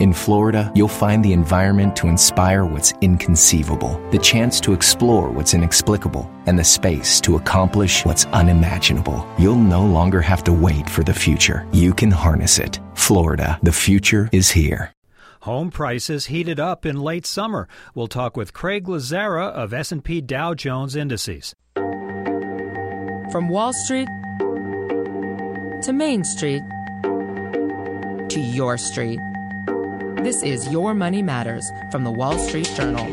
In Florida, you'll find the environment to inspire what's inconceivable, the chance to explore what's inexplicable, and the space to accomplish what's unimaginable. You'll no longer have to wait for the future. You can harness it. Florida, the future is here. Home prices heated up in late summer. We'll talk with Craig Lazzara of S&P Dow Jones Indices. From Wall Street to Main Street to your street. This is Your Money Matters from the Wall Street Journal.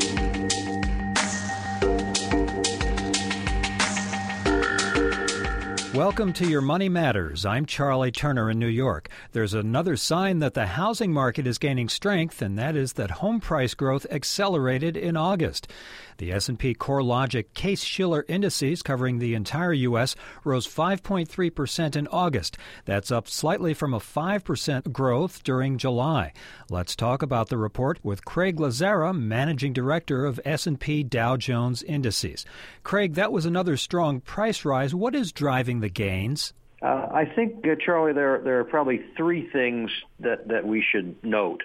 Welcome to Your Money Matters. I'm Charlie Turner in New York. There's another sign that the housing market is gaining strength, and that is that home price growth accelerated in August. The S&P CoreLogic Case-Shiller indices covering the entire U.S. rose 5.3% in August. That's up slightly from a 5% growth during July. Let's talk about the report with Craig Lazzara, Managing Director of S&P Dow Jones Indices. Craig, that was another strong price rise. What is driving the gains? I think, Charlie, there are probably three things that we should note,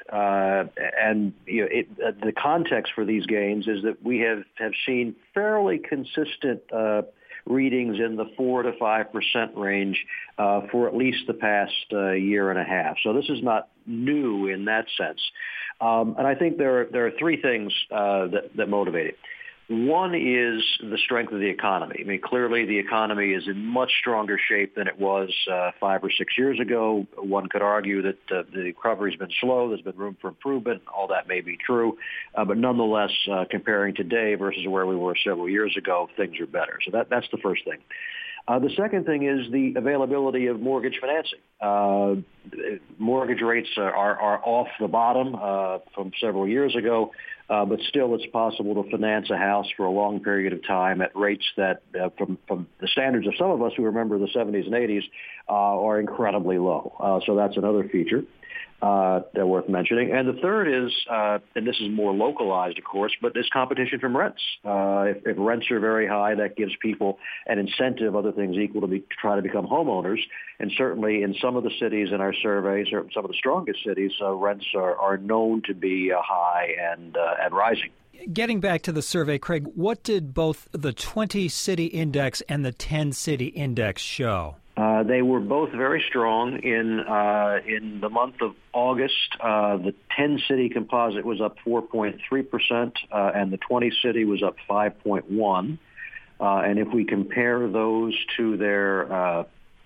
and the context for these gains is that we have seen fairly consistent readings in the 4 to 5% range for at least the past year and a half. So this is not new in that sense, and I think there are three things that motivate it. One is the strength of the economy. I mean, clearly the economy is in much stronger shape than it was 5 or 6 years ago. One could argue that the recovery's been slow. There's been room for improvement. All that may be true. But nonetheless, comparing today versus where we were several years ago, things are better. So that's the first thing. The second thing is the availability of mortgage financing. Mortgage rates are off the bottom from several years ago, but still it's possible to finance a house for a long period of time at rates that, from the standards of some of us who remember the 70s and 80s, are incredibly low. So that's another feature they're worth mentioning. And the third is, and this is more localized, of course, but there's competition from rents. If rents are very high, that gives people an incentive, other things equal, to try to become homeowners. And certainly in some of the cities in our surveys, or some of the strongest cities, rents are known to be high and rising. Getting back to the survey, Craig, what did both the 20-city index and the 10-city index show? They were both very strong in the month of August. The 10-city composite was up 4.3%, and the 20-city was up 5.1%. And if we compare those to their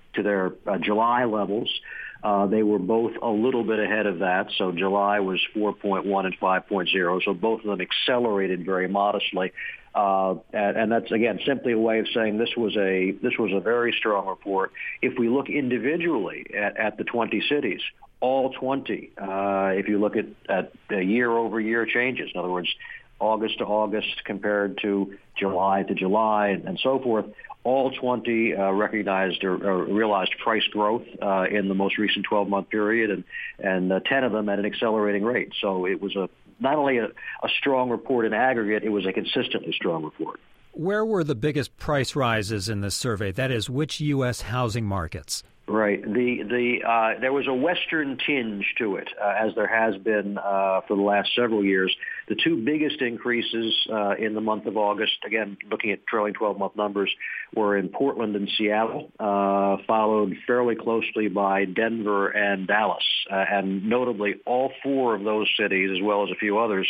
July levels, they were both a little bit ahead of that. So July was 4.1 and 5.0. So both of them accelerated very modestly. And that's, again, simply a way of saying this was a very strong report. If we look individually at the 20 cities, all 20, if you look at year-over-year changes, in other words, August to August compared to July and so forth, all 20 recognized or realized price growth in the most recent 12-month period, and 10 of them at an accelerating rate. So it was not only a strong report in aggregate, it was a consistently strong report. Where were the biggest price rises in this survey? That is, which U.S. housing markets? Right. There was a Western tinge to it, as there has been for the last several years. The two biggest increases in the month of August, again, looking at trailing 12-month numbers, were in Portland and Seattle, followed fairly closely by Denver and Dallas. And notably, all four of those cities, as well as a few others,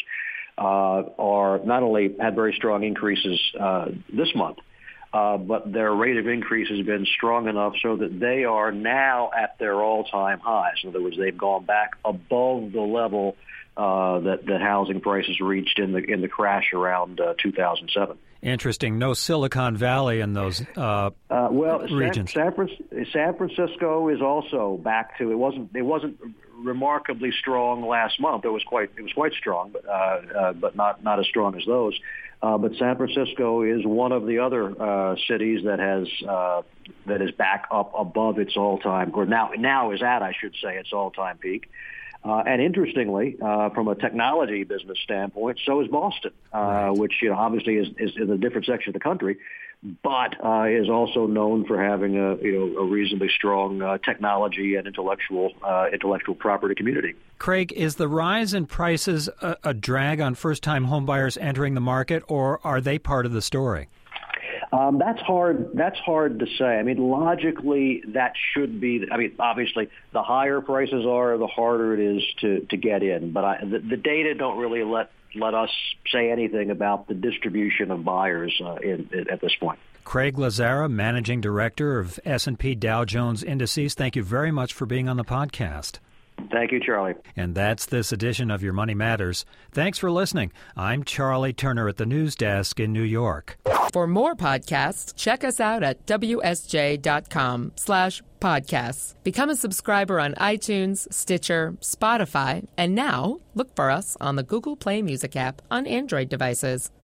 are not only had very strong increases this month, but their rate of increase has been strong enough so that they are now at their all-time highs. In other words, they've gone back above the level that housing prices reached in the crash around 2007. Interesting. No Silicon Valley in those regions. San Francisco is also back to it. Wasn't remarkably strong last month. It was quite strong, but not as strong as those. But San Francisco is one of the other cities that is back up above its all-time, or now is at, I should say, its all-time peak. And interestingly, from a technology business standpoint, so is Boston, which obviously is in a different section of the country, but is also known for having a reasonably strong technology and intellectual property community. Craig, is the rise in prices a drag on first-time homebuyers entering the market, or are they part of the story? That's hard to say. I mean, logically, that should be. I mean, obviously, the higher prices are, the harder it is to get in. But the data don't really let us say anything about the distribution of buyers at this point. Craig Lazzara, Managing Director of S&P Dow Jones Indices, thank you very much for being on the podcast. Thank you, Charlie. And that's this edition of Your Money Matters. Thanks for listening. I'm Charlie Turner at the News Desk in New York. For more podcasts, check us out at WSJ.com/podcasts. Become a subscriber on iTunes, Stitcher, Spotify, and now look for us on the Google Play Music app on Android devices.